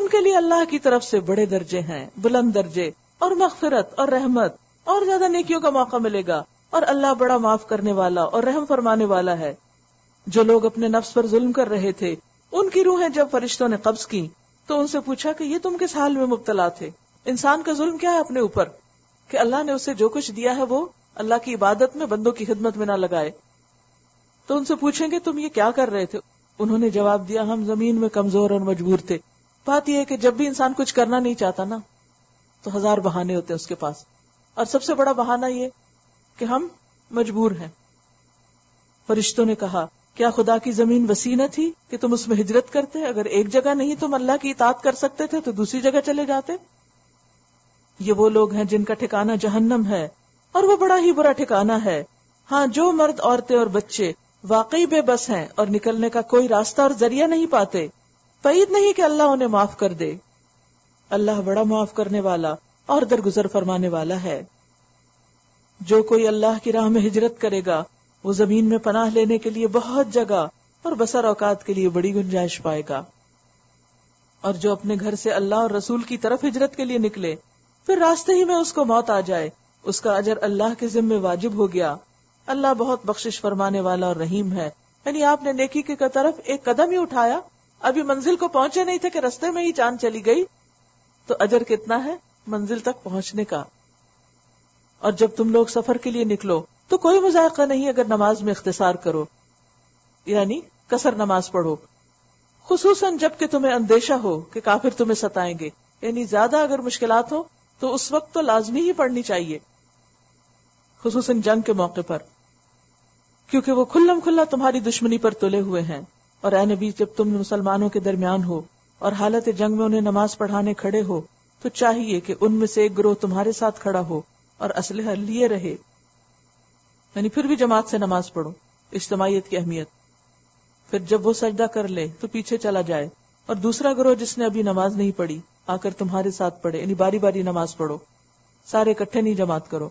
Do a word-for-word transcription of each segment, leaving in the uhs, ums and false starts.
ان کے لیے اللہ کی طرف سے بڑے درجے ہیں، بلند درجے اور مغفرت اور رحمت اور زیادہ نیکیوں کا موقع ملے گا، اور اللہ بڑا معاف کرنے والا اور رحم فرمانے والا ہے۔ جو لوگ اپنے نفس پر ظلم کر رہے تھے ان کی روحیں جب فرشتوں نے قبض کی تو ان سے پوچھا کہ یہ تم کس حال میں مبتلا تھے؟ انسان کا ظلم کیا ہے اپنے اوپر کہ اللہ نے اسے جو کچھ دیا ہے وہ اللہ کی عبادت میں، بندوں کی خدمت میں نہ لگائے۔ تو ان سے پوچھیں گے تم یہ کیا کر رہے تھے؟ انہوں نے جواب دیا ہم زمین میں کمزور اور مجبور تھے۔ بات یہ ہے کہ جب بھی انسان کچھ کرنا نہیں چاہتا نا تو ہزار بہانے ہوتے ہیں اس کے پاس، اور سب سے بڑا بہانہ یہ کہ ہم مجبور ہیں۔ فرشتوں نے کہا کیا خدا کی زمین وسیع نہ تھی کہ تم اس میں ہجرت کرتے؟ اگر ایک جگہ نہیں تم اللہ کی اطاعت کر سکتے تھے تو دوسری جگہ چلے جاتے۔ یہ وہ لوگ ہیں جن کا ٹھکانہ جہنم ہے اور وہ بڑا ہی برا ٹھکانہ ہے۔ ہاں جو مرد، عورتیں اور بچے واقعی بے بس ہیں اور نکلنے کا کوئی راستہ اور ذریعہ نہیں پاتے، بعید نہیں کہ اللہ انہیں معاف کر دے۔ اللہ بڑا معاف کرنے والا اور درگزر فرمانے والا ہے۔ جو کوئی اللہ کی راہ میں ہجرت کرے گا وہ زمین میں پناہ لینے کے لیے بہت جگہ اور بسر اوقات کے لیے بڑی گنجائش پائے گا۔ اور جو اپنے گھر سے اللہ اور رسول کی طرف ہجرت کے لیے نکلے پھر راستے ہی میں اس کو موت آ جائے، اس کا اجر اللہ کے ذمہ واجب ہو گیا۔ اللہ بہت بخشش فرمانے والا اور رحیم ہے۔ یعنی آپ نے نیکی کی طرف ایک قدم ہی اٹھایا، ابھی منزل کو پہنچے نہیں تھے کہ رستے میں ہی چاند چلی گئی، تو اجر کتنا ہے منزل تک پہنچنے کا۔ اور جب تم لوگ سفر کے لیے نکلو تو کوئی مذائقہ نہیں اگر نماز میں اختصار کرو، یعنی قصر نماز پڑھو، خصوصاً جب کہ تمہیں اندیشہ ہو کہ کافر تمہیں ستائیں گے۔ یعنی زیادہ اگر مشکلات ہو تو اس وقت تو لازمی ہی پڑھنی چاہیے، خصوصاً جنگ کے موقع پر، کیونکہ وہ کھلم کھلا تمہاری دشمنی پر تلے ہوئے ہیں۔ اور اے نبی جب تم مسلمانوں کے درمیان ہو اور حالت جنگ میں انہیں نماز پڑھانے کھڑے ہو تو چاہیے کہ ان میں سے ایک گروہ تمہارے ساتھ کھڑا ہو اور اسلحہ لیے رہے، یعنی پھر بھی جماعت سے نماز پڑھو، اجتماعیت کی اہمیت۔ پھر جب وہ سجدہ کر لے تو پیچھے چلا جائے، اور دوسرا گروہ جس نے ابھی نماز نہیں پڑھی آ کر تمہارے ساتھ پڑھے، یعنی باری باری نماز پڑھو، سارے اکٹھے نہیں جماعت کرو۔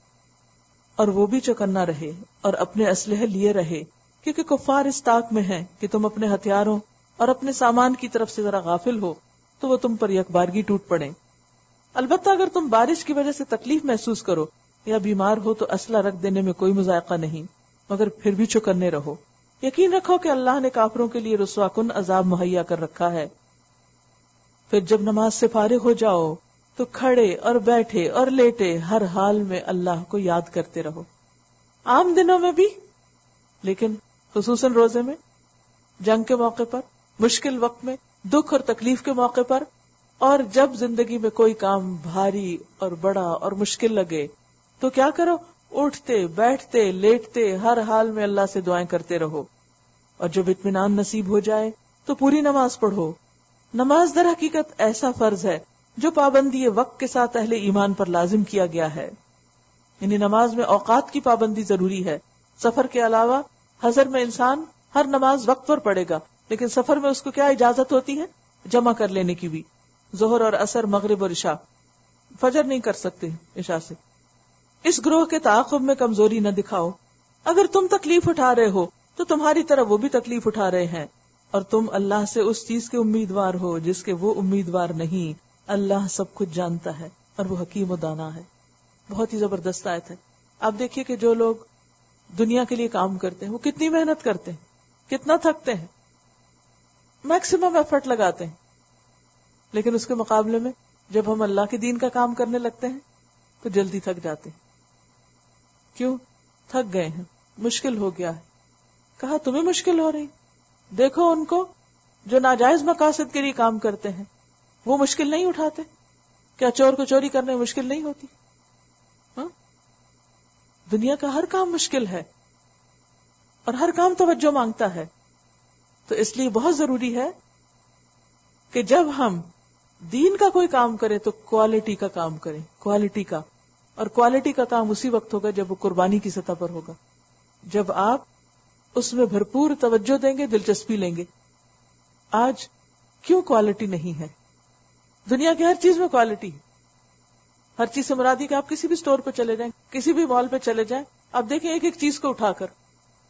اور وہ بھی چوکنا رہے اور اپنے اسلحے لیے رہے، کیونکہ کفار اس طاق میں ہیں کہ تم اپنے ہتھیاروں اور اپنے سامان کی طرف سے ذرا غافل ہو تو وہ تم پر یکبارگی ٹوٹ پڑے۔ البتہ اگر تم بارش کی وجہ سے تکلیف محسوس کرو یا بیمار ہو تو اسلحہ رکھ دینے میں کوئی مذائقہ نہیں، مگر پھر بھی چوکنے رہو۔ یقین رکھو کہ اللہ نے کافروں کے لیے رسوا کن عذاب مہیا کر رکھا ہے۔ پھر جب نماز سے فارغ ہو جاؤ تو کھڑے اور بیٹھے اور لیٹے ہر حال میں اللہ کو یاد کرتے رہو، عام دنوں میں بھی لیکن خصوصاً روزے میں، جنگ کے موقع پر، مشکل وقت میں، دکھ اور تکلیف کے موقع پر، اور جب زندگی میں کوئی کام بھاری اور بڑا اور مشکل لگے تو کیا کرو؟ اٹھتے بیٹھتے لیٹتے ہر حال میں اللہ سے دعائیں کرتے رہو۔ اور جب اطمینان نصیب ہو جائے تو پوری نماز پڑھو۔ نماز در حقیقت ایسا فرض ہے جو پابندی وقت کے ساتھ اہل ایمان پر لازم کیا گیا ہے، یعنی نماز میں اوقات کی پابندی ضروری ہے۔ سفر کے علاوہ حضر میں انسان ہر نماز وقت پر پڑھے گا، لیکن سفر میں اس کو کیا اجازت ہوتی ہے؟ جمع کر لینے کی بھی، ظہر اور عصر، مغرب اور عشاء، فجر نہیں کر سکتے عشاء سے۔ اس گروہ کے تعاقب میں کمزوری نہ دکھاؤ۔ اگر تم تکلیف اٹھا رہے ہو تو تمہاری طرح وہ بھی تکلیف اٹھا رہے ہیں، اور تم اللہ سے اس چیز کے امیدوار ہو جس کے وہ امیدوار نہیں۔ اللہ سب کچھ جانتا ہے اور وہ حکیم و دانا ہے۔ بہت ہی زبردست آیت ہے۔ آپ دیکھیے کہ جو لوگ دنیا کے لیے کام کرتے ہیں وہ کتنی محنت کرتے ہیں، کتنا تھکتے ہیں، میکسیمم ایفرٹ لگاتے ہیں، لیکن اس کے مقابلے میں جب ہم اللہ کے دین کا کام کرنے لگتے ہیں تو جلدی تھک جاتے ہیں۔ کیوں؟ تھک گئے ہیں، مشکل ہو گیا ہے۔ کہا تمہیں مشکل ہو رہی؟ دیکھو ان کو جو ناجائز مقاصد کے لیے کام کرتے ہیں، وہ مشکل نہیں اٹھاتے؟ کیا چور کو چوری کرنے میں مشکل نہیں ہوتی؟ ہاں؟ دنیا کا ہر کام مشکل ہے اور ہر کام توجہ مانگتا ہے۔ تو اس لیے بہت ضروری ہے کہ جب ہم دین کا کوئی کام کریں تو کوالٹی کا کام کریں، کوالٹی کا۔ اور کوالٹی کا کام اسی وقت ہوگا جب وہ قربانی کی سطح پر ہوگا، جب آپ اس میں بھرپور توجہ دیں گے، دلچسپی لیں گے۔ آج کیوں کوالٹی نہیں ہے؟ دنیا کی ہر چیز میں کوالٹی ہے۔ ہر چیز سے مراد ہے کہ آپ کسی بھی سٹور پہ چلے جائیں، کسی بھی مال پہ چلے جائیں، آپ دیکھیں ایک ایک چیز کو اٹھا کر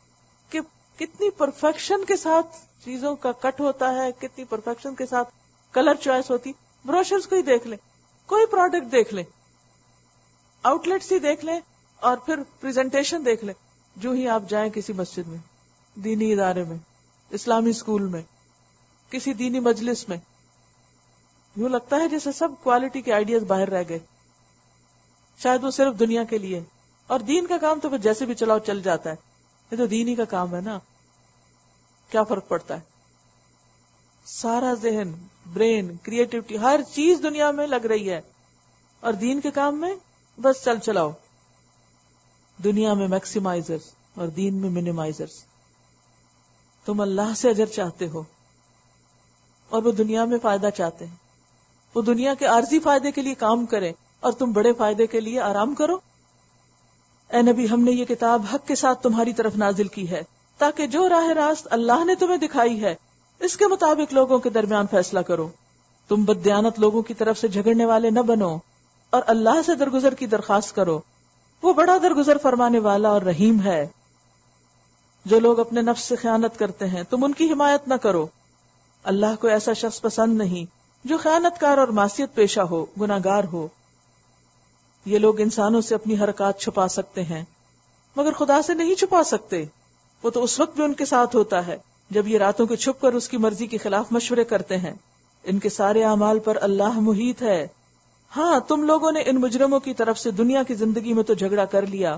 کہ کتنی پرفیکشن کے ساتھ چیزوں کا کٹ ہوتا ہے، کتنی پرفیکشن کے ساتھ کلر چوائس ہوتی، بروشرز کو ہی دیکھ لیں، کوئی پروڈکٹ دیکھ لیں، آؤٹ لیٹس ہی دیکھ لیں، اور پھر پریزنٹیشن دیکھ لیں. جو ہی آپ جائیں کسی مسجد میں، دینی ادارے میں، اسلامی اسکول میں، کسی دینی مجلس میں، یوں لگتا ہے جیسے سب کوالٹی کے آئیڈیاز باہر رہ گئے. شاید وہ صرف دنیا کے لیے، اور دین کا کام تو پھر جیسے بھی چلاؤ چل جاتا ہے. یہ تو دین ہی کا کام ہے نا، کیا فرق پڑتا ہے؟ سارا ذہن، برین، کریٹیوٹی، ہر چیز دنیا میں لگ رہی ہے، اور دین کے کام میں بس چل چلاؤ. دنیا میں میکسیمائزرز اور دین میں منیمائزرز. تم اللہ سے اجر چاہتے ہو اور وہ دنیا میں فائدہ چاہتے ہیں. وہ دنیا کے عارضی فائدے کے لیے کام کریں اور تم بڑے فائدے کے لیے آرام کرو. اے نبی، ہم نے یہ کتاب حق کے ساتھ تمہاری طرف نازل کی ہے تاکہ جو راہ راست اللہ نے تمہیں دکھائی ہے اس کے مطابق لوگوں کے درمیان فیصلہ کرو. تم بددیانت لوگوں کی طرف سے جھگڑنے والے نہ بنو اور اللہ سے درگزر کی درخواست کرو. وہ بڑا درگزر فرمانے والا اور رحیم ہے. جو لوگ اپنے نفس سے خیانت کرتے ہیں تم ان کی حمایت نہ کرو. اللہ کو ایسا شخص پسند نہیں جو خیانت کار اور معصیت پیشہ ہو، گناہگار ہو. یہ لوگ انسانوں سے اپنی حرکات چھپا سکتے ہیں مگر خدا سے نہیں چھپا سکتے. وہ تو اس وقت بھی ان کے ساتھ ہوتا ہے جب یہ راتوں کو چھپ کر اس کی مرضی کے خلاف مشورے کرتے ہیں. ان کے سارے اعمال پر اللہ محیط ہے. ہاں، تم لوگوں نے ان مجرموں کی طرف سے دنیا کی زندگی میں تو جھگڑا کر لیا،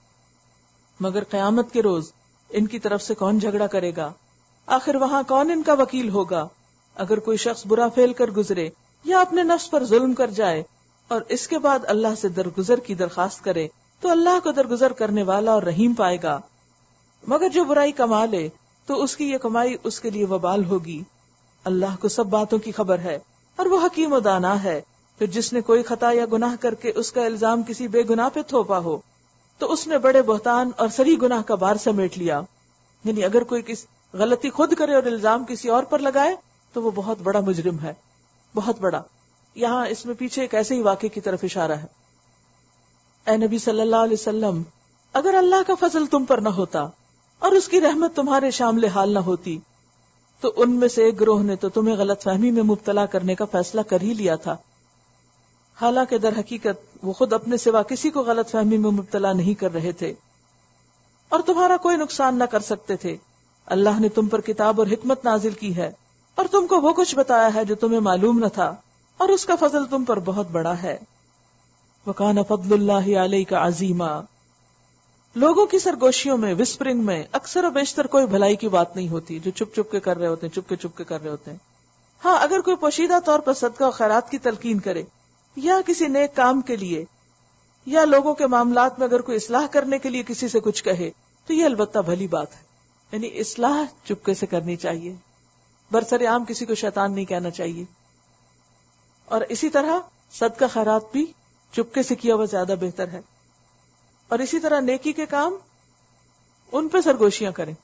مگر قیامت کے روز ان کی طرف سے کون جھگڑا کرے گا؟ آخر وہاں کون ان کا وکیل ہوگا؟ اگر کوئی شخص برا فعل کر گزرے یا اپنے نفس پر ظلم کر جائے اور اس کے بعد اللہ سے درگزر کی درخواست کرے تو اللہ کو درگزر کرنے والا اور رحیم پائے گا. مگر جو برائی کما لے تو اس کی یہ کمائی اس کے لیے وبال ہوگی. اللہ کو سب باتوں کی خبر ہے اور وہ حکیم و دانا ہے. پھر جس نے کوئی خطا یا گناہ کر کے اس کا الزام کسی بے گناہ پہ تھوپا ہو تو اس نے بڑے بہتان اور سری گناہ کا بار سمیٹ لیا. یعنی اگر کوئی کس غلطی خود کرے اور الزام کسی اور پر لگائے تو وہ بہت بڑا مجرم ہے، بہت بڑا. یہاں اس میں پیچھے ایک ایسے ہی واقعے کی طرف اشارہ ہے. اے نبی صلی اللہ علیہ وسلم، اگر اللہ کا فضل تم پر نہ ہوتا اور اس کی رحمت تمہارے شامل حال نہ ہوتی تو ان میں سے ایک گروہ نے تو تمہیں غلط فہمی میں مبتلا کرنے کا فیصلہ کر ہی لیا تھا. حالانکہ در حقیقت وہ خود اپنے سوا کسی کو غلط فہمی میں مبتلا نہیں کر رہے تھے اور تمہارا کوئی نقصان نہ کر سکتے تھے. اللہ نے تم پر کتاب اور حکمت نازل کی ہے اور تم کو وہ کچھ بتایا ہے جو تمہیں معلوم نہ تھا، اور اس کا فضل تم پر بہت بڑا ہے. وَكَانَ فَضْلُ اللَّهِ عَلَيْكَ عَظِيمًا. لوگوں کی سرگوشیوں میں، وسپرنگ میں اکثر و بیشتر کوئی بھلائی کی بات نہیں ہوتی جو چپ چپ کے کر رہے ہوتے ہیں، چپ کے چپ کے کر رہے ہوتے ہیں. ہاں، اگر کوئی پوشیدہ طور پر صدقہ و خیرات کی تلقین کرے یا کسی نیک کام کے لیے یا لوگوں کے معاملات میں اگر کوئی اصلاح کرنے کے لیے کسی سے کچھ کہے تو یہ البتہ بھلی بات ہے. یعنی اصلاح چپکے سے کرنی چاہیے، برسر عام کسی کو شیطان نہیں کہنا چاہیے. اور اسی طرح صدقہ خیرات بھی چپکے سے کیا ہوا زیادہ بہتر ہے. اور اسی طرح نیکی کے کام ان پہ سرگوشیاں کریں،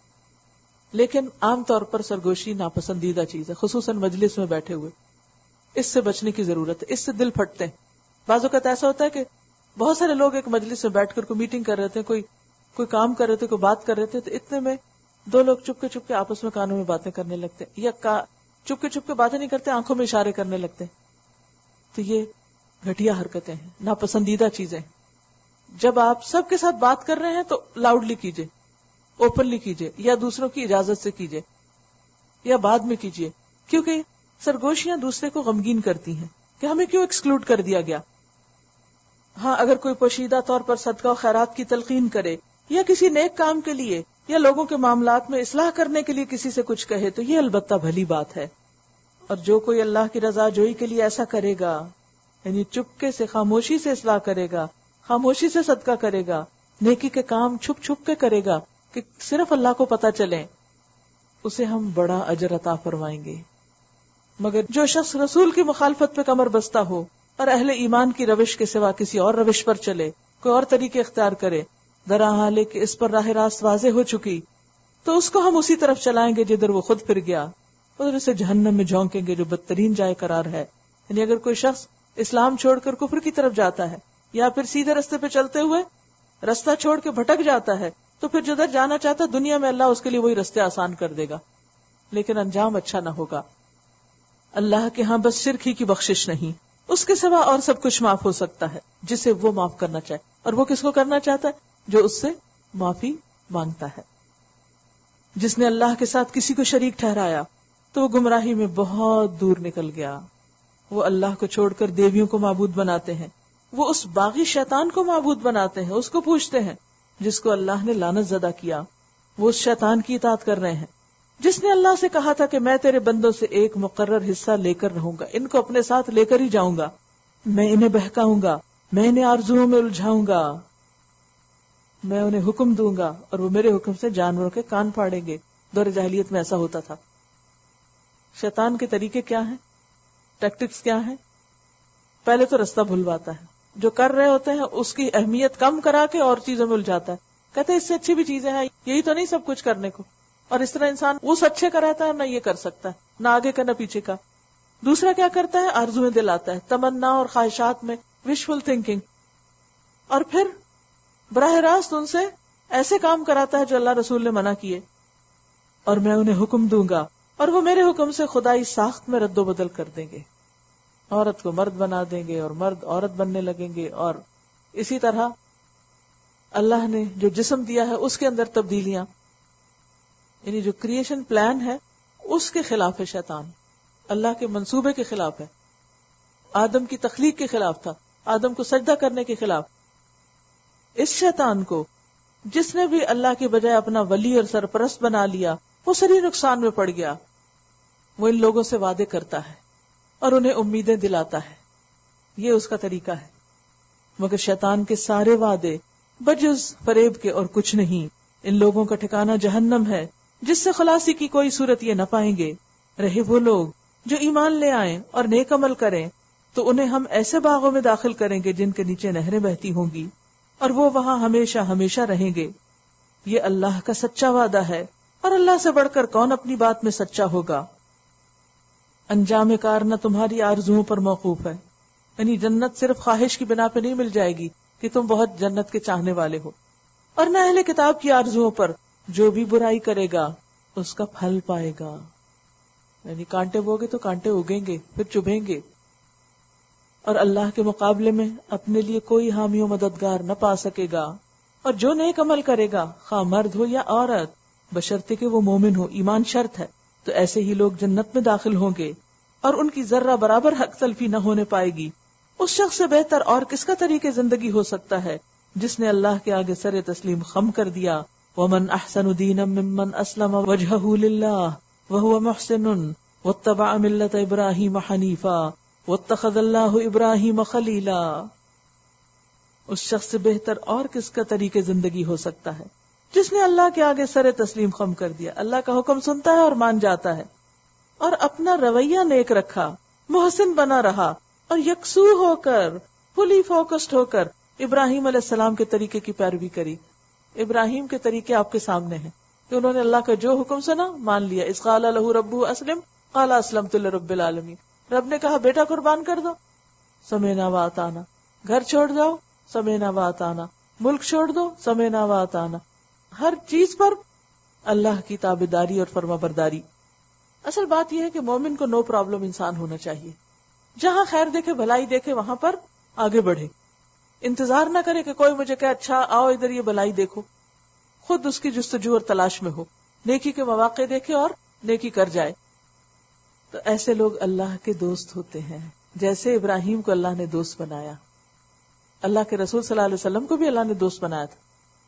لیکن عام طور پر سرگوشی ناپسندیدہ چیز ہے، خصوصاً مجلس میں بیٹھے ہوئے. اس سے بچنے کی ضرورت ہے، اس سے دل پھٹتے ہیں. بعض اوقات ایسا ہوتا ہے کہ بہت سارے لوگ ایک مجلس میں بیٹھ کر کوئی میٹنگ کر رہے تھے، کوئی کوئی کام کر رہے تھے، کوئی بات کر رہے تھے، تو اتنے میں دو لوگ چپ کے چپ کے آپس میں کانوں میں باتیں کرنے لگتے یا چپ کے چپ کے باتیں نہیں کرتے، آنکھوں میں اشارے کرنے لگتے. تو یہ گھٹیا حرکتیں ہیں، ناپسندیدہ چیزیں. جب آپ سب کے ساتھ بات کر رہے ہیں تو لاؤڈلی کیجئے، اوپنلی کیجئے، یا دوسروں کی اجازت سے کیجئے یا بعد میں کیجئے، کیونکہ سرگوشیاں دوسرے کو غمگین کرتی ہیں کہ ہمیں کیوں ایکسکلوڈ کر دیا گیا. ہاں، اگر کوئی پوشیدہ طور پر صدقہ و خیرات کی تلقین کرے یا کسی نیک کام کے لیے یا لوگوں کے معاملات میں اصلاح کرنے کے لیے کسی سے کچھ کہے تو یہ البتہ بھلی بات ہے. اور جو کوئی اللہ کی رضا جوئی کے لیے ایسا کرے گا، یعنی چپکے سے خاموشی سے اصلاح کرے گا، خاموشی سے صدقہ کرے گا، نیکی کے کام چھپ چھپ کے کرے گا کہ صرف اللہ کو پتہ چلے، اسے ہم بڑا اجر عطا فرمائیں گے. مگر جو شخص رسول کی مخالفت پہ کمر بستہ ہو اور اہل ایمان کی روش کے سوا کسی اور روش پر چلے، کوئی اور طریقے اختیار کرے، درا حالے کہ اس پر راہ راست واضح ہو چکی، تو اس کو ہم اسی طرف چلائیں گے جدھر وہ خود پھر گیا، ادھر اسے جہنم میں جھونکیں گے جو بدترین جائے قرار ہے. یعنی اگر کوئی شخص اسلام چھوڑ کر کفر کی طرف جاتا ہے یا پھر سیدھے رستے پہ چلتے ہوئے رستہ چھوڑ کے بھٹک جاتا ہے تو پھر جدھر جانا چاہتا دنیا میں اللہ اس کے لیے وہی رستے آسان کر دے گا، لیکن انجام اچھا نہ ہوگا. اللہ کے ہاں بس شرک ہی کی بخشش نہیں، اس کے سوا اور سب کچھ معاف ہو سکتا ہے جسے وہ معاف کرنا چاہے، اور وہ کس کو کرنا چاہتا ہے؟ جو اس سے معافی مانگتا ہے۔ جس نے اللہ کے ساتھ کسی کو شریک ٹھہرایا تو وہ گمراہی میں بہت دور نکل گیا۔ وہ اللہ کو چھوڑ کر دیویوں کو معبود بناتے ہیں، وہ اس باغی شیطان کو معبود بناتے ہیں، اس کو پوجتے ہیں جس کو اللہ نے لعنت زدہ کیا، وہ اس شیطان کی اطاعت کر رہے ہیں جس نے اللہ سے کہا تھا کہ میں تیرے بندوں سے ایک مقرر حصہ لے کر رہوں گا، ان کو اپنے ساتھ لے کر ہی جاؤں گا، میں انہیں بہکاؤں گا، میں انہیں آرزوؤں میں الجھاؤں گا، میں انہیں حکم دوں گا اور وہ میرے حکم سے جانوروں کے کان پھاڑیں گے۔ دور جاہلیت میں ایسا ہوتا تھا۔ شیطان کے طریقے کیا ہیں، ٹیکٹکس کیا ہیں؟ پہلے تو رستہ بھلواتا ہے، جو کر رہے ہوتے ہیں اس کی اہمیت کم کرا کے اور چیزوں میں الجھاتا ہے، کہتے ہیں اس سے اچھی بھی چیزیں ہیں، یہی تو نہیں سب کچھ کرنے کو، اور اس طرح انسان اس اچھے کا رہتا ہے، نہ یہ کر سکتا ہے، نہ آگے کا نہ پیچھے کا۔ دوسرا کیا کرتا ہے؟ آرزویں دلاتا ہے، تمنا اور خواہشات میں وشفل تھنکنگ، اور پھر براہ راست ان سے ایسے کام کراتا ہے جو اللہ رسول نے منع کیے، اور میں انہیں حکم دوں گا اور وہ میرے حکم سے خدائی ساخت میں رد و بدل کر دیں گے، عورت کو مرد بنا دیں گے اور مرد عورت بننے لگیں گے، اور اسی طرح اللہ نے جو جسم دیا ہے اس کے اندر تبدیلیاں، یعنی جو کریشن پلان ہے اس کے خلاف ہے شیطان، اللہ کے منصوبے کے خلاف ہے، آدم کی تخلیق کے خلاف تھا، آدم کو سجدہ کرنے کے خلاف۔ اس شیطان کو جس نے بھی اللہ کے بجائے اپنا ولی اور سرپرست بنا لیا وہ سری نقصان میں پڑ گیا۔ وہ ان لوگوں سے وعدے کرتا ہے اور انہیں امیدیں دلاتا ہے، یہ اس کا طریقہ ہے، مگر شیطان کے سارے وعدے بجز فریب کے اور کچھ نہیں۔ ان لوگوں کا ٹھکانہ جہنم ہے جس سے خلاصی کی کوئی صورت یہ نہ پائیں گے۔ رہے وہ لوگ جو ایمان لے آئیں اور نیک عمل کریں تو انہیں ہم ایسے باغوں میں داخل کریں گے جن کے نیچے نہریں بہتی ہوں گی، اور وہ وہاں ہمیشہ ہمیشہ رہیں گے۔ یہ اللہ کا سچا وعدہ ہے، اور اللہ سے بڑھ کر کون اپنی بات میں سچا ہوگا۔ انجام کار نہ تمہاری آرزوؤں پر موقوف ہے، یعنی جنت صرف خواہش کی بنا پہ نہیں مل جائے گی کہ تم بہت جنت کے چاہنے والے ہو، اور نہ اہل کتاب کی آرزوؤں پر، جو بھی برائی کرے گا اس کا پھل پائے گا، یعنی کانٹے بوگے تو کانٹے اگیں گے، پھر چبھیں گے، اور اللہ کے مقابلے میں اپنے لیے کوئی حامی و مددگار نہ پا سکے گا۔ اور جو نیک عمل کرے گا خواہ مرد ہو یا عورت، بشرطے کہ وہ مومن ہو، ایمان شرط ہے، تو ایسے ہی لوگ جنت میں داخل ہوں گے اور ان کی ذرہ برابر حق تلفی نہ ہونے پائے گی۔ اس شخص سے بہتر اور کس کا طریقے زندگی ہو سکتا ہے جس نے اللہ کے آگے سر تسلیم خم کر دیا۔ وَمَنْ أَحْسَنُ دِينًا مِّمَّنْ أَسْلَمَ وَجْهَهُ لِلَّهِ وَهُوَ مُحْسِنٌ وَاتَّبَعَ مِلَّةَ إِبْرَاهِيمَ حَنِيفًا وَاتَّخَذَ اللَّهُ إِبْرَاهِيمَ خَلِيلًا۔ اس شخص سے بہتر اور کس کا طریقے زندگی ہو سکتا ہے جس نے اللہ کے آگے سر تسلیم خم کر دیا، اللہ کا حکم سنتا ہے اور مان جاتا ہے، اور اپنا رویہ نیک رکھا، محسن بنا رہا، اور یکسو ہو کر، فلی فوکسڈ ہو کر ابراہیم علیہ السلام کے طریقے کی پیروی کری۔ ابراہیم کے طریقے آپ کے سامنے ہیں کہ انہوں نے اللہ کا جو حکم سنا مان لیا۔ اذ قال لہ ربہ اسلم قال اسلمت لرب العالمین، رب نے کہا بیٹا قربان کر دو، سمعنا واطعنا، گھر چھوڑ جاؤ، سمعنا واطعنا، ملک چھوڑ دو، سمعنا واطعنا، ہر چیز پر اللہ کی تابعداری اور فرما برداری۔ اصل بات یہ ہے کہ مومن کو نو پرابلم انسان ہونا چاہیے، جہاں خیر دیکھے بھلائی دیکھے وہاں پر آگے بڑھے، انتظار نہ کرے کہ کوئی مجھے کہ اچھا آؤ ادھر یہ بھلائی دیکھو، خود اس کی جستجو اور تلاش میں ہو، نیکی کے مواقع دیکھے اور نیکی کر جائے۔ تو ایسے لوگ اللہ کے دوست ہوتے ہیں، جیسے ابراہیم کو اللہ نے دوست بنایا، اللہ کے رسول صلی اللہ علیہ وسلم کو بھی اللہ نے دوست بنایا تھا،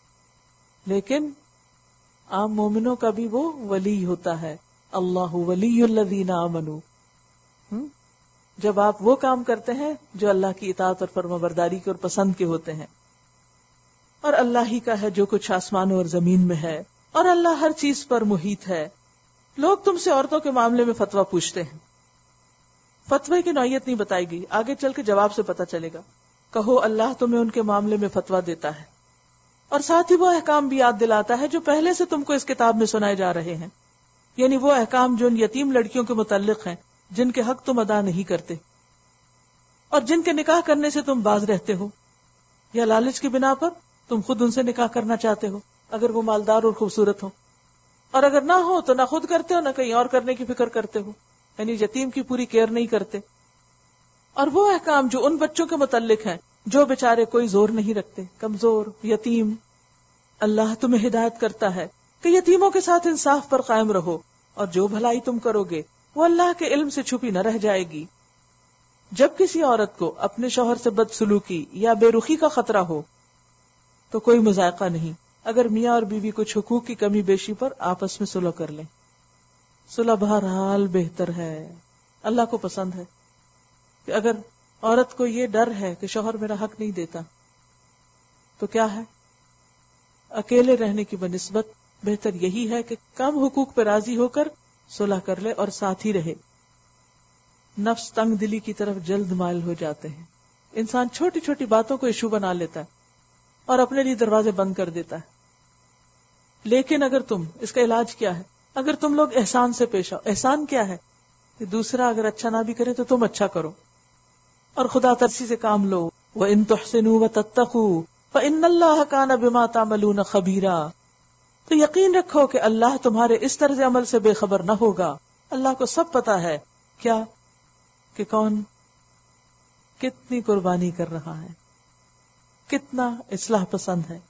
لیکن عام مومنوں کا بھی وہ ولی ہوتا ہے، اللہ ولی الذین آمنوا۔ جب آپ وہ کام کرتے ہیں جو اللہ کی اطاعت اور فرما برداری کے اور پسند کے ہوتے ہیں، اور اللہ ہی کا ہے جو کچھ آسمانوں اور زمین میں ہے، اور اللہ ہر چیز پر محیط ہے۔ لوگ تم سے عورتوں کے معاملے میں فتویٰ پوچھتے ہیں، فتوے کی نوعیت نہیں بتائی گئی، آگے چل کے جواب سے پتہ چلے گا۔ کہو اللہ تمہیں ان کے معاملے میں فتویٰ دیتا ہے، اور ساتھ ہی وہ احکام بھی یاد دلاتا ہے جو پہلے سے تم کو اس کتاب میں سنائے جا رہے ہیں، یعنی وہ احکام جو ان یتیم لڑکیوں کے متعلق ہیں جن کے حق تم ادا نہیں کرتے، اور جن کے نکاح کرنے سے تم باز رہتے ہو، یا لالچ کی بنا پر تم خود ان سے نکاح کرنا چاہتے ہو اگر وہ مالدار اور خوبصورت ہو، اور اگر نہ ہو تو نہ خود کرتے ہو نہ کہیں اور کرنے کی فکر کرتے ہو۔ یعنی یتیم کی پوری کیئر نہیں کرتے. اور وہ احکام جو ان بچوں کے متعلق ہیں جو بیچارے کوئی زور نہیں رکھتے, کمزور, یتیم, اللہ تمہیں ہدایت کرتا ہے کہ یتیموں کے ساتھ انصاف پر قائم رہو, اور جو بھلائی تم کرو گے وہ اللہ کے علم سے چھپی نہ رہ جائے گی. جب کسی عورت کو اپنے شوہر سے بدسلوکی یا بے رخی کا خطرہ ہو تو کوئی مذائقہ نہیں اگر میاں اور بیوی کچھ حقوق کی کمی بیشی پر آپس میں صلح کر لیں. صلح بہرحال بہتر ہے, اللہ کو پسند ہے. کہ اگر عورت کو یہ ڈر ہے کہ شوہر میرا حق نہیں دیتا تو کیا ہے, اکیلے رہنے کی بنسبت بہتر یہی ہے کہ کم حقوق پہ راضی ہو کر صلح کر لے اور ساتھ ہی رہے. نفس تنگ دلی کی طرف جلد مائل ہو جاتے ہیں. انسان چھوٹی چھوٹی باتوں کو ایشو بنا لیتا ہے اور اپنے لیے دروازے بند کر دیتا ہے. لیکن اگر تم, اس کا علاج کیا ہے, اگر تم لوگ احسان سے پیش آؤ. احسان کیا ہے؟ کہ دوسرا اگر اچھا نہ بھی کرے تو تم اچھا کرو اور خدا ترسی سے کام لو. وَإِن تُحْسِنُوا وَتَتَّقُوا فَإِنَّ اللَّهَ كَانَ بِمَا تَعْمَلُونَ خَبِيرًا. تو یقین رکھو کہ اللہ تمہارے اس طرز عمل سے بے خبر نہ ہوگا. اللہ کو سب پتا ہے کیا کہ کون کتنی قربانی کر رہا ہے, کتنا اصلاح پسند ہے,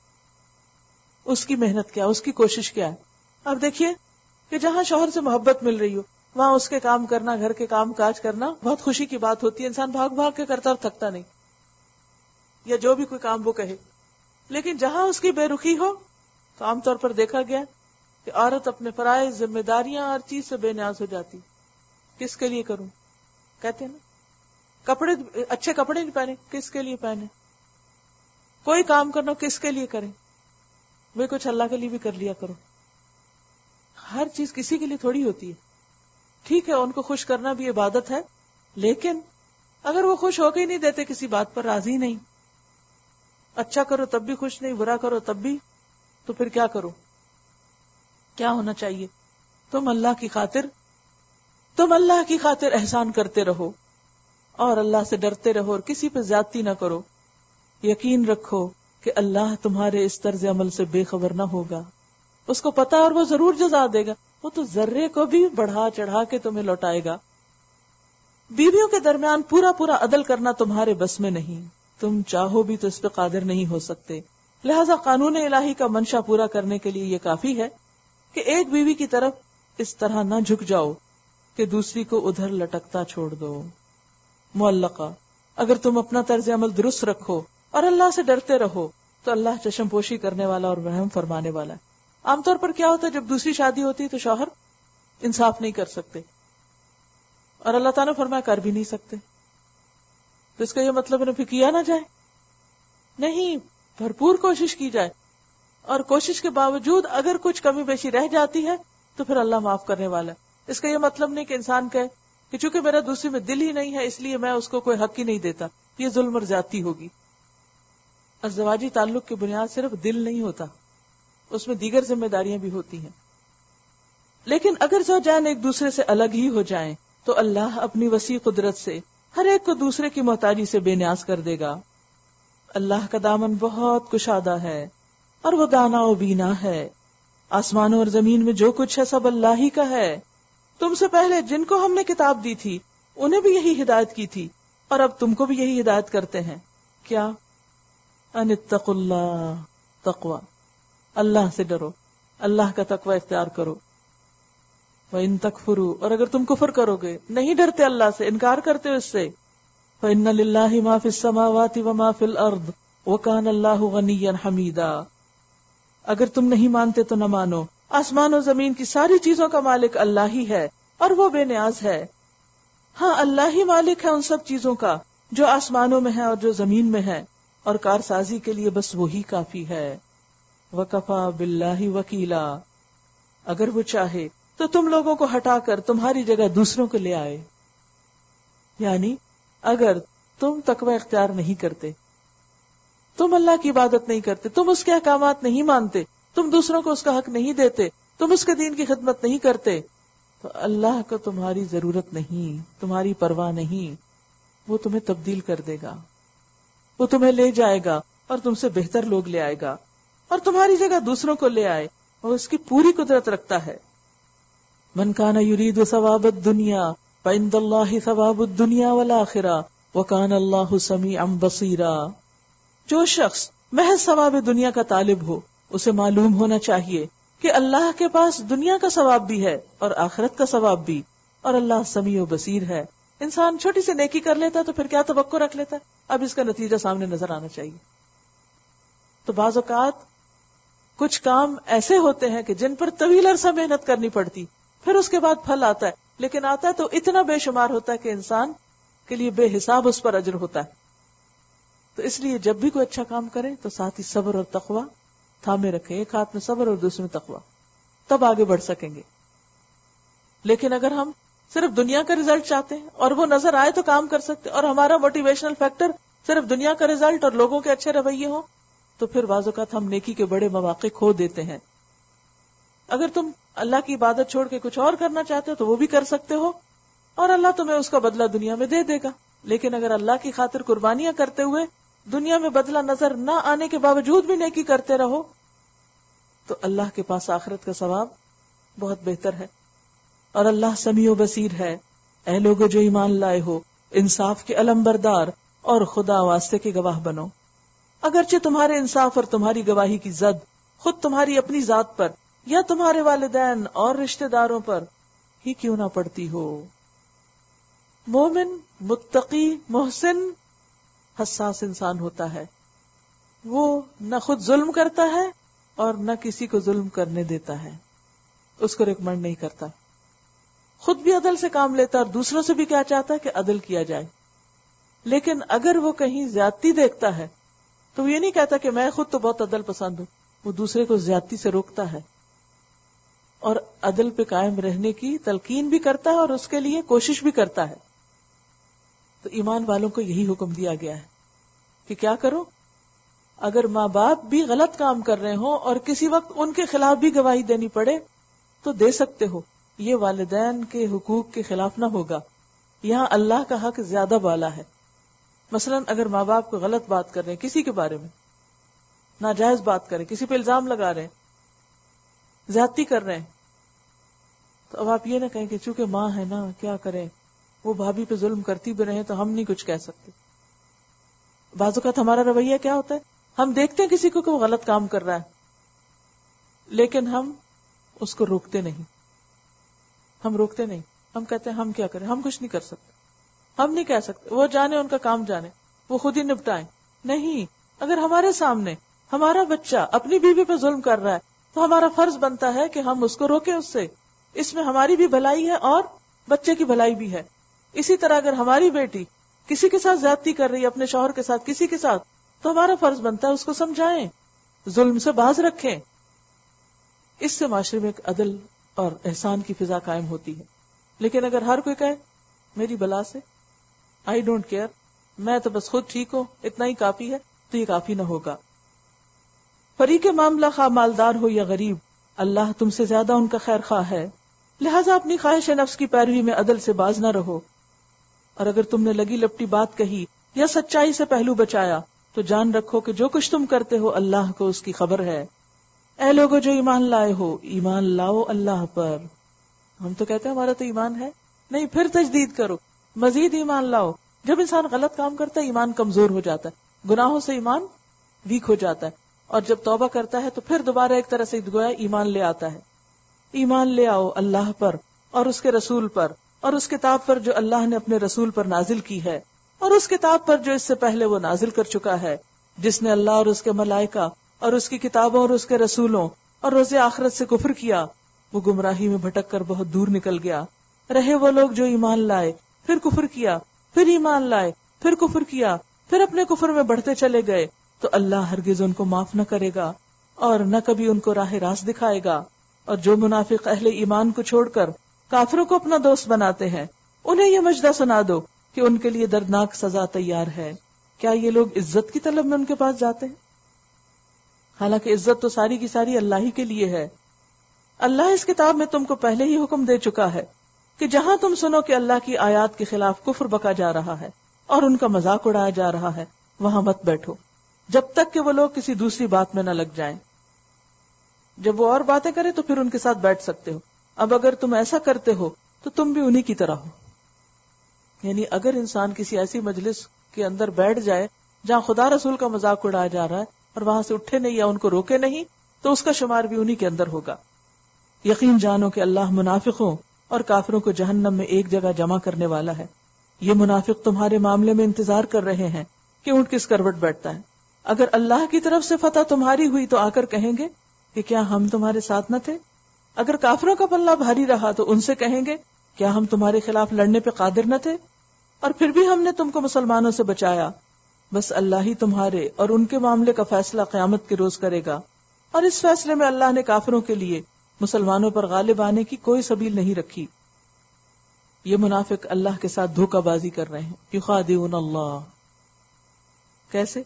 اس کی محنت کیا, اس کی کوشش کیا ہے. اب دیکھیے کہ جہاں شوہر سے محبت مل رہی ہو وہاں اس کے کام کرنا, گھر کے کام کاج کرنا بہت خوشی کی بات ہوتی ہے. انسان بھاگ بھاگ کے کرتا اور تھکتا نہیں, یا جو بھی کوئی کام وہ کہے. لیکن جہاں اس کی بے رخی ہو تو عام طور پر دیکھا گیا کہ عورت اپنے فرائض, ذمہ داریاں, ہر چیز سے بے نیاز ہو جاتی. کس کے لیے کروں, کہتے ہیں نا, کپڑے اچھے کپڑے نہیں پہنے, کس کے لیے پہنے, کوئی کام کرنا کس کے لیے کریں, وہ کچھ اللہ کے لیے بھی کر لیا کرو. ہر چیز کسی کے لیے تھوڑی ہوتی ہے. ٹھیک ہے ان کو خوش کرنا بھی عبادت ہے, لیکن اگر وہ خوش ہو کے ہی نہیں دیتے, کسی بات پر راضی نہیں, اچھا کرو تب بھی خوش نہیں, برا کرو تب بھی, تو پھر کیا کرو؟ کیا ہونا چاہیے؟ تم اللہ کی خاطر تم اللہ کی خاطر احسان کرتے رہو اور اللہ سے ڈرتے رہو اور کسی پہ زیادتی نہ کرو. یقین رکھو کہ اللہ تمہارے اس طرز عمل سے بے خبر نہ ہوگا. اس کو پتا اور وہ ضرور جزا دے گا. وہ تو ذرے کو بھی بڑھا چڑھا کے تمہیں لوٹائے گا. بیویوں کے درمیان پورا پورا عدل کرنا تمہارے بس میں نہیں, تم چاہو بھی تو اس پہ قادر نہیں ہو سکتے. لہذا قانون الہی کا منشا پورا کرنے کے لیے یہ کافی ہے کہ ایک بیوی کی طرف اس طرح نہ جھک جاؤ کہ دوسری کو ادھر لٹکتا چھوڑ دو. معلقہ, اگر تم اپنا طرز عمل درست رکھو اور اللہ سے ڈرتے رہو تو اللہ چشم پوشی کرنے والا اور رحم فرمانے والا ہے. عام طور پر کیا ہوتا ہے, جب دوسری شادی ہوتی ہے تو شوہر انصاف نہیں کر سکتے, اور اللہ تعالیٰ فرمایا کر بھی نہیں سکتے. تو اس کا یہ مطلب ہے پھر کیا نہ جائے, نہیں, بھرپور کوشش کی جائے, اور کوشش کے باوجود اگر کچھ کمی بیشی رہ جاتی ہے تو پھر اللہ معاف کرنے والا ہے. اس کا یہ مطلب نہیں کہ انسان کہے کہ چونکہ میرا دوسری میں دل ہی نہیں ہے اس لیے میں اس کو کوئی حق ہی نہیں دیتا. یہ ظلم اور زیادتی ہوگی. ازدواجی تعلق کی بنیاد صرف دل نہیں ہوتا, اس میں دیگر ذمہ داریاں بھی ہوتی ہیں. لیکن اگر زوجین ایک دوسرے سے الگ ہی ہو جائیں تو اللہ اپنی وسیع قدرت سے ہر ایک کو دوسرے کی محتاجی سے بے نیاز کر دے گا. اللہ کا دامن بہت کشادہ ہے اور وہ دانا و بینا ہے. آسمانوں اور زمین میں جو کچھ ہے سب اللہ ہی کا ہے. تم سے پہلے جن کو ہم نے کتاب دی تھی انہیں بھی یہی ہدایت کی تھی, اور اب تم کو بھی یہی ہدایت کرتے ہیں. کیا؟ ان اتقوا اللہ, تقوی, اللہ سے ڈرو, اللہ کا تقوی اختیار کرو. وَإِن تَكْفُرُوا, اور اگر تم کفر کرو گے, نہیں ڈرتے اللہ سے, انکار کرتے ہو اس سے, فَإِنَّ لِلَّهِ مَا فِي السَّمَاوَاتِ وَمَا فِي الْأَرْضِ وَكَانَ اللَّهُ غَنِيًّا حَمِيدًا. اگر تم نہیں مانتے تو نہ مانو, آسمان و زمین کی ساری چیزوں کا مالک اللہ ہی ہے اور وہ بے نیاز ہے. ہاں, اللہ ہی مالک ہے ان سب چیزوں کا جو آسمانوں میں ہے اور جو زمین میں ہے, اور کارسازی کے لیے بس وہی کافی ہے. وَكَفَى بِاللَّهِ وَكِيلًا, اگر وہ چاہے تو تم لوگوں کو ہٹا کر تمہاری جگہ دوسروں کو لے آئے. یعنی اگر تم تقوی اختیار نہیں کرتے, تم اللہ کی عبادت نہیں کرتے, تم اس کے احکامات نہیں مانتے, تم دوسروں کو اس کا حق نہیں دیتے, تم اس کے دین کی خدمت نہیں کرتے, تو اللہ کو تمہاری ضرورت نہیں, تمہاری پرواہ نہیں. وہ تمہیں تبدیل کر دے گا, وہ تمہیں لے جائے گا اور تم سے بہتر لوگ لے آئے گا اور تمہاری جگہ دوسروں کو لے آئے. وہ اس کی پوری قدرت رکھتا ہے. من کان یرید ثواب الدنیا فَعِندَ اللَّهِ ثَوَابُ الدُّنْيَا وَالْآخِرَةِ وَكَانَ اللَّهُ سَمِيعًا بَصِيرًا. جو شخص محض ثواب دنیا کا طالب ہو اسے معلوم ہونا چاہیے کہ اللہ کے پاس دنیا کا ثواب بھی ہے اور آخرت کا ثواب بھی، اور اللہ سمیع و بصیر ہے. انسان چھوٹی سی نیکی کر لیتا تو پھر کیا توقع رکھ لیتا ہے، اب اس کا نتیجہ سامنے نظر آنا چاہیے. تو بعض اوقات کچھ کام ایسے ہوتے ہیں کہ جن پر طویل عرصہ محنت کرنی پڑتی، پھر اس کے بعد پھل آتا ہے، لیکن آتا ہے تو اتنا بے شمار ہوتا ہے کہ انسان کے لیے بے حساب اس پر اجر ہوتا ہے. تو اس لیے جب بھی کوئی اچھا کام کرے تو ساتھ ہی صبر اور تقوی تھامے رکھیں، ایک ہاتھ میں صبر اور دوسرے میں تقوی، تب آگے بڑھ سکیں گے. لیکن اگر ہم صرف دنیا کا رزلٹ چاہتے ہیں اور وہ نظر آئے تو کام کر سکتے، اور ہمارا موٹیویشنل فیکٹر صرف دنیا کا رزلٹ اور لوگوں کے اچھے رویے ہوں، تو پھر بعض اوقات ہم نیکی کے بڑے مواقع کھو دیتے ہیں. اگر تم اللہ کی عبادت چھوڑ کے کچھ اور کرنا چاہتے ہو تو وہ بھی کر سکتے ہو، اور اللہ تمہیں اس کا بدلہ دنیا میں دے دے گا. لیکن اگر اللہ کی خاطر قربانیاں کرتے ہوئے دنیا میں بدلہ نظر نہ آنے کے باوجود بھی نیکی کرتے رہو تو اللہ کے پاس آخرت کا ثواب بہت بہتر ہے. اور اللہ سمیع و بصیر ہے. اے لوگو جو ایمان لائے ہو، انصاف کے علم بردار اور خدا واسطے کے گواہ بنو. اگرچہ تمہارے انصاف اور تمہاری گواہی کی زد خود تمہاری اپنی ذات پر یا تمہارے والدین اور رشتہ داروں پر ہی کیوں نہ پڑتی ہو. مومن، متقی، محسن، حساس انسان ہوتا ہے. وہ نہ خود ظلم کرتا ہے اور نہ کسی کو ظلم کرنے دیتا ہے، اس کو ریکمینڈ نہیں کرتا. خود بھی عدل سے کام لیتا اور دوسروں سے بھی کیا چاہتا ہے کہ عدل کیا جائے. لیکن اگر وہ کہیں زیادتی دیکھتا ہے تو وہ یہ نہیں کہتا کہ میں خود تو بہت عدل پسند ہوں، وہ دوسرے کو زیادتی سے روکتا ہے اور عدل پہ قائم رہنے کی تلقین بھی کرتا ہے اور اس کے لیے کوشش بھی کرتا ہے. تو ایمان والوں کو یہی حکم دیا گیا ہے کہ کیا کرو، اگر ماں باپ بھی غلط کام کر رہے ہوں اور کسی وقت ان کے خلاف بھی گواہی دینی پڑے تو دے سکتے ہو. یہ والدین کے حقوق کے خلاف نہ ہوگا. یہاں اللہ کا حق زیادہ بالا ہے. مثلا اگر ماں باپ کو غلط بات کر رہے ہیں، کسی کے بارے میں ناجائز بات کریں، کسی پہ الزام لگا رہے ہیں، زیادتی کر رہے ہیں، تو اب آپ یہ نہ کہیں کہ چونکہ ماں ہے نا کیا کریں، وہ بھابھی پہ ظلم کرتی بھی رہے تو ہم نہیں کچھ کہہ سکتے. بعض اوقات ہمارا رویہ کیا ہوتا ہے، ہم دیکھتے ہیں کسی کو کہ وہ غلط کام کر رہا ہے لیکن ہم اس کو روکتے نہیں، ہم روکتے نہیں ہم کہتے ہیں ہم کیا کریں، ہم کچھ نہیں کر سکتے، ہم نہیں کہہ سکتے، وہ جانے ان کا کام جانے، وہ خود ہی نپٹائیں. نہیں، اگر ہمارے سامنے ہمارا بچہ اپنی بیوی پہ ظلم کر رہا ہے تو ہمارا فرض بنتا ہے کہ ہم اس کو روکیں اس سے. اس میں ہماری بھی بھلائی ہے اور بچے کی بھلائی بھی ہے. اسی طرح اگر ہماری بیٹی کسی کے ساتھ زیادتی کر رہی ہے، اپنے شوہر کے ساتھ، کسی کے ساتھ، تو ہمارا فرض بنتا ہے اس کو سمجھائیں، ظلم سے باز رکھیں. اس سے معاشرے میں ایک عدل اور احسان کی فضا قائم ہوتی ہے. لیکن اگر ہر کوئی کہے میری بلا سے آئی ڈونٹ کیئر، میں تو بس خود ٹھیک ہوں، اتنا ہی کافی ہے، تو یہ کافی نہ ہوگا. فریق معاملہ خواہ مالدار ہو یا غریب، اللہ تم سے زیادہ ان کا خیر خواہ ہے. لہذا اپنی خواہش نفس کی پیروی میں عدل سے باز نہ رہو. اور اگر تم نے لگی لپٹی بات کہی یا سچائی سے پہلو بچایا تو جان رکھو کہ جو کچھ تم کرتے ہو اللہ کو اس کی خبر ہے. اے لوگو جو ایمان لائے ہو، ایمان لاؤ اللہ پر. ہم تو کہتے ہیں ہمارا تو ایمان ہے، نہیں، پھر تجدید کرو، مزید ایمان لاؤ. جب انسان غلط کام کرتا ہے ایمان کمزور ہو جاتا ہے، گناہوں سے ایمان ویک ہو جاتا ہے، اور جب توبہ کرتا ہے تو پھر دوبارہ ایک طرح سے گویا ایمان لے آتا ہے. ایمان لے آؤ اللہ پر اور اس کے رسول پر اور اس کتاب پر جو اللہ نے اپنے رسول پر نازل کی ہے، اور اس کتاب پر جو اس سے پہلے وہ نازل کر چکا ہے. جس نے اللہ اور اس کے ملائکہ اور اس کی کتابوں اور اس کے رسولوں اور روز آخرت سے کفر کیا، وہ گمراہی میں بھٹک کر بہت دور نکل گیا. رہے وہ لوگ جو ایمان لائے، پھر کفر کیا، پھر ایمان لائے، پھر کفر کیا، پھر اپنے کفر میں بڑھتے چلے گئے، تو اللہ ہرگز ان کو معاف نہ کرے گا اور نہ کبھی ان کو راہ راست دکھائے گا. اور جو منافق اہل ایمان کو چھوڑ کر کافروں کو اپنا دوست بناتے ہیں، انہیں یہ مجدہ سنا دو کہ ان کے لیے دردناک سزا تیار ہے. کیا یہ لوگ عزت کی طلب میں ان کے پاس جاتے ہیں؟ حالانکہ عزت تو ساری کی ساری اللہ ہی کے لیے ہے. اللہ اس کتاب میں تم کو پہلے ہی حکم دے چکا ہے کہ جہاں تم سنو کہ اللہ کی آیات کے خلاف کفر بکا جا رہا ہے اور ان کا مذاق اڑایا جا رہا ہے، وہاں مت بیٹھو جب تک کہ وہ لوگ کسی دوسری بات میں نہ لگ جائیں. جب وہ اور باتیں کریں تو پھر ان کے ساتھ بیٹھ سکتے ہو. اب اگر تم ایسا کرتے ہو تو تم بھی انہی کی طرح ہو. یعنی اگر انسان کسی ایسی مجلس کے اندر بیٹھ جائے جہاں خدا رسول کا مذاق اڑایا جا رہا ہے اور وہاں سے اٹھے نہیں یا ان کو روکے نہیں تو اس کا شمار بھی انہی کے اندر ہوگا. یقین جانو کہ اللہ منافقوں اور کافروں کو جہنم میں ایک جگہ جمع کرنے والا ہے. یہ منافق تمہارے معاملے میں انتظار کر رہے ہیں کہ اونٹ کس کروٹ بیٹھتا ہے. اگر اللہ کی طرف سے فتح تمہاری ہوئی تو آ کر کہیں گے کہ کیا ہم تمہارے ساتھ نہ تھے. اگر کافروں کا پلہ بھاری رہا تو ان سے کہیں گے کیا ہم تمہارے خلاف لڑنے پہ قادر نہ تھے اور پھر بھی ہم نے تم کو مسلمانوں سے بچایا. بس اللہ ہی تمہارے اور ان کے معاملے کا فیصلہ قیامت کے روز کرے گا، اور اس فیصلے میں اللہ نے کافروں کے لیے مسلمانوں پر غالب آنے کی کوئی سبیل نہیں رکھی. یہ منافق اللہ کے ساتھ دھوکہ بازی کر رہے ہیں. یخادعون اللہ، کیسے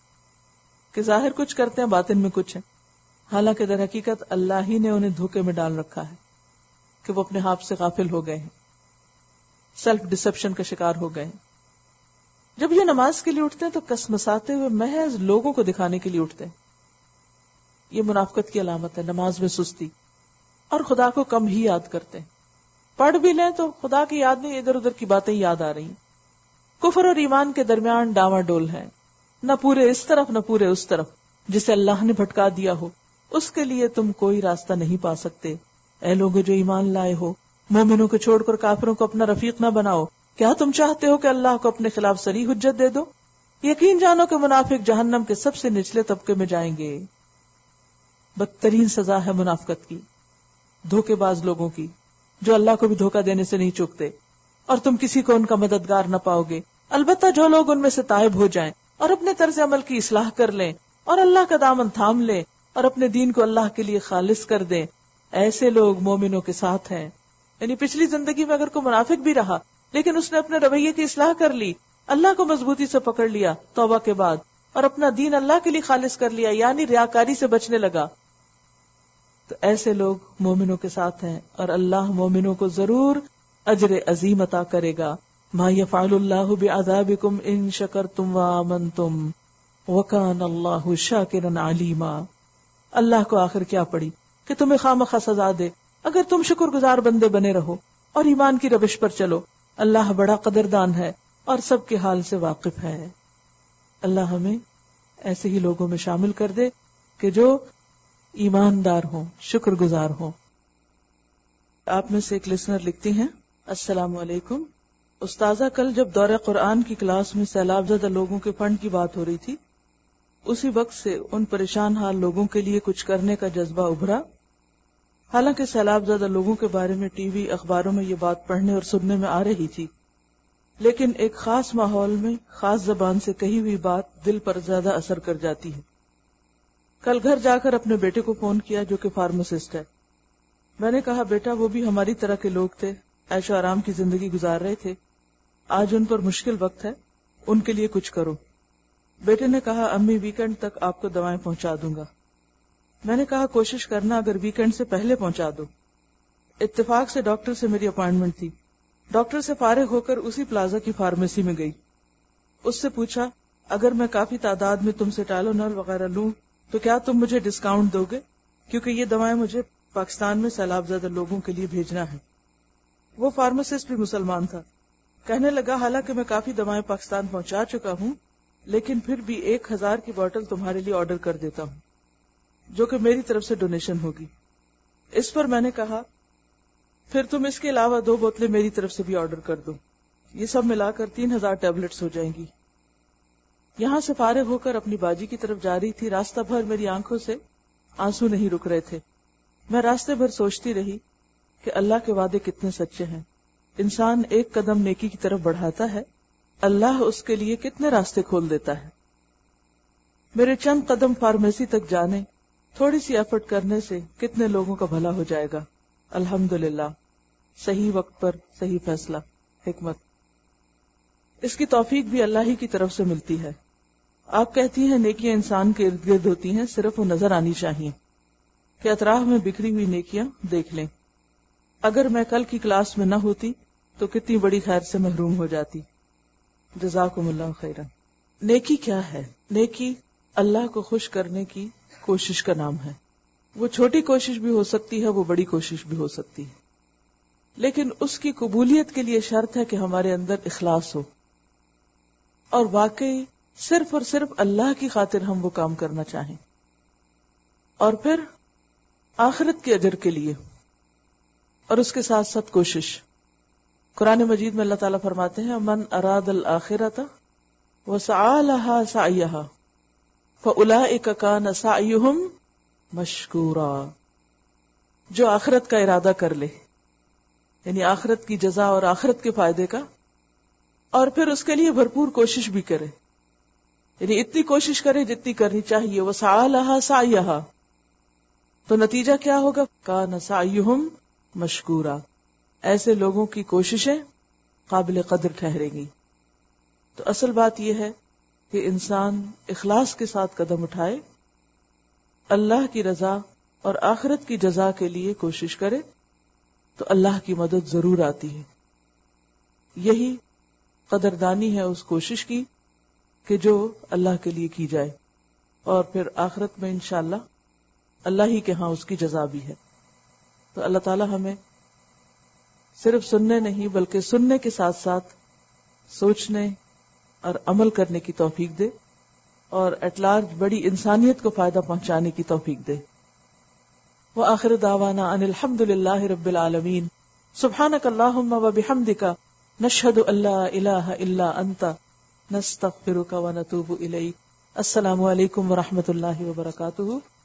کہ ظاہر کچھ کرتے ہیں باطن میں کچھ ہے، حالانکہ در حقیقت اللہ ہی نے انہیں دھوکے میں ڈال رکھا ہے کہ وہ اپنے آپ سے غافل ہو گئے ہیں، سیلف ڈسپشن کا شکار ہو گئے ہیں. جب یہ نماز کے لیے اٹھتے ہیں تو کسمساتے ہوئے محض لوگوں کو دکھانے کے لیے اٹھتے ہیں. یہ منافقت کی علامت ہے، نماز میں سستی، اور خدا کو کم ہی یاد کرتے ہیں. پڑھ بھی لیں تو خدا کی یاد نہیں، ادھر ادھر کی باتیں یاد آ رہی ہیں. کفر اور ایمان کے درمیان ڈاواں ڈول ہے، نہ پورے اس طرف نہ پورے اس طرف. جسے اللہ نے بھٹکا دیا ہو اس کے لیے تم کوئی راستہ نہیں پا سکتے. اے لوگوں جو ایمان لائے ہو، مومنوں کو چھوڑ کر کافروں کو اپنا رفیق نہ بناؤ. کیا تم چاہتے ہو کہ اللہ کو اپنے خلاف صریح حجت دے دو؟ یقین جانو کہ منافق جہنم کے سب سے نچلے طبقے میں جائیں گے. بدترین سزا ہے منافقت کی، دھوکے باز لوگوں کی، جو اللہ کو بھی دھوکہ دینے سے نہیں چوکتے، اور تم کسی کو ان کا مددگار نہ پاؤ گے. البتہ جو لوگ ان میں سے تائب ہو جائیں اور اپنے طرز عمل کی اصلاح کر لیں اور اللہ کا دامن تھام لیں اور اپنے دین کو اللہ کے لیے خالص کر دیں، ایسے لوگ مومنوں کے ساتھ ہیں. یعنی پچھلی زندگی میں اگر کوئی منافق بھی رہا لیکن اس نے اپنے رویے کی اصلاح کر لی، اللہ کو مضبوطی سے پکڑ لیا توبہ کے بعد، اور اپنا دین اللہ کے لیے خالص کر لیا، یعنی ریاکاری سے بچنے لگا، تو ایسے لوگ مومنوں کے ساتھ ہیں اور اللہ مومنوں کو ضرور اجر عظیم عطا کرے گا. ما یفعل اللہ بعذابکم ان شکرتم وآمنتم وکان اللہ شاکرا علیما. اللہ کو آخر کیا پڑی کہ تمہیں خامخواہ سزا دے اگر تم شکر گزار بندے بنے رہو اور ایمان کی روش پر چلو. اللہ بڑا قدردان ہے اور سب کے حال سے واقف ہے. اللہ ہمیں ایسے ہی لوگوں میں شامل کر دے کہ جو ایماندار ہوں، شکر گزار ہوں. آپ میں سے ایک لسنر لکھتی ہیں، السلام علیکم استاذہ، کل جب دورہ قرآن کی کلاس میں سیلاب زدہ لوگوں کے فنڈ کی بات ہو رہی تھی، اسی وقت سے ان پریشان حال لوگوں کے لیے کچھ کرنے کا جذبہ ابھرا. حالانکہ سیلاب زدہ لوگوں کے بارے میں ٹی وی اخباروں میں یہ بات پڑھنے اور سننے میں آ رہی تھی، لیکن ایک خاص ماحول میں خاص زبان سے کہی ہوئی بات دل پر زیادہ اثر کر جاتی ہے. کل گھر جا کر اپنے بیٹے کو فون کیا جو کہ فارماسسٹ ہے. میں نے کہا بیٹا وہ بھی ہماری طرح کے لوگ تھے، عیش و آرام کی زندگی گزار رہے تھے، آج ان پر مشکل وقت ہے، ان کے لیے کچھ کرو. بیٹے نے کہا امی ویکنڈ تک آپ کو دوائیں پہنچا دوں گا. میں نے کہا کوشش کرنا اگر ویکنڈ سے پہلے پہنچا دو. اتفاق سے ڈاکٹر سے میری اپائنٹمنٹ تھی. ڈاکٹر سے فارغ ہو کر اسی پلازا کی فارمیسی میں گئی. اس سے پوچھا اگر میں کافی تعداد میں تم سے ٹائلونل وغیرہ لوں تو کیا تم مجھے ڈسکاؤنٹ دو گے، کیونکہ یہ دوائیں مجھے پاکستان میں سیلاب زدہ لوگوں کے لیے بھیجنا ہے. وہ فارماسسٹ بھی مسلمان تھا. کہنے لگا حالانکہ میں کافی دوائیں پاکستان پہنچا چکا ہوں لیکن پھر بھی ایک ہزار کی بوٹل تمہارے لیے آرڈر کر دیتا ہوں جو کہ میری طرف سے ڈونیشن ہوگی. اس پر میں نے کہا پھر تم اس کے علاوہ دو بوتلیں میری طرف سے بھی آرڈر کر دو، یہ سب ملا کر تین ہزار ٹیبلٹس ہو جائیں گی. یہاں سے فارغ ہو کر اپنی باجی کی طرف جا رہی تھی، راستہ بھر میری آنکھوں سے آنسو نہیں رک رہے تھے. میں راستے بھر سوچتی رہی کہ اللہ کے وعدے کتنے سچے ہیں. انسان ایک قدم نیکی کی طرف بڑھاتا ہے، اللہ اس کے لیے کتنے راستے کھول دیتا ہے. میرے چند قدم فارمیسی تک جانے، تھوڑی سی ایفرٹ کرنے سے کتنے لوگوں کا بھلا ہو جائے گا. الحمدللہ، صحیح وقت پر صحیح فیصلہ، حکمت، اس کی توفیق بھی اللہ ہی کی طرف سے ملتی ہے. آپ کہتی ہیں نیکیاں انسان کے ارد گرد ہوتی ہیں، صرف وہ نظر آنی چاہیے کہ اطراف میں بکھری ہوئی نیکیاں دیکھ لیں. اگر میں کل کی کلاس میں نہ ہوتی تو کتنی بڑی خیر سے محروم ہو جاتی. جزاکم اللہ خیرا. نیکی کیا ہے؟ نیکی اللہ کو خوش کرنے کی کوشش کا نام ہے. وہ چھوٹی کوشش بھی ہو سکتی ہے، وہ بڑی کوشش بھی ہو سکتی ہے. لیکن اس کی قبولیت کے لیے شرط ہے کہ ہمارے اندر اخلاص ہو اور واقعی صرف اور صرف اللہ کی خاطر ہم وہ کام کرنا چاہیں، اور پھر آخرت کے اجر کے لیے، اور اس کے ساتھ ساتھ کوشش۔ قرآن مجید میں اللہ تعالیٰ فرماتے ہیں من اراد الآخرۃ وسعی لها سعیھا فاولئک کان سعیھم مشکورا، جو آخرت کا ارادہ کر لے، یعنی آخرت کی جزا اور آخرت کے فائدے کا، اور پھر اس کے لیے بھرپور کوشش بھی کرے، یعنی اتنی کوشش کرے جتنی کرنی چاہیے، وسعی لها سعیھا، تو نتیجہ کیا ہوگا؟ کان سعیھم مشکورا، ایسے لوگوں کی کوششیں قابل قدر ٹھہریں گی۔ تو اصل بات یہ ہے کہ انسان اخلاص کے ساتھ قدم اٹھائے، اللہ کی رضا اور آخرت کی جزا کے لیے کوشش کرے، تو اللہ کی مدد ضرور آتی ہے۔ یہی قدردانی ہے اس کوشش کی کہ جو اللہ کے لیے کی جائے، اور پھر آخرت میں انشاءاللہ اللہ ہی کے ہاں اس کی جزا بھی ہے۔ تو اللہ تعالی ہمیں صرف سننے نہیں بلکہ سننے کے ساتھ ساتھ سوچنے اور عمل کرنے کی توفیق دے، اور ایٹ لارج بڑی انسانیت کو فائدہ پہنچانے کی توفیق دے۔ وآخر دعوانا ان الحمد للہ رب العالمین، سبحانک اللہم وبحمدک، نشہد ان لا الہ الا انت، نستغفرک ونتوب الیک۔ السلام علیکم ورحمۃ اللہ وبرکاتہ۔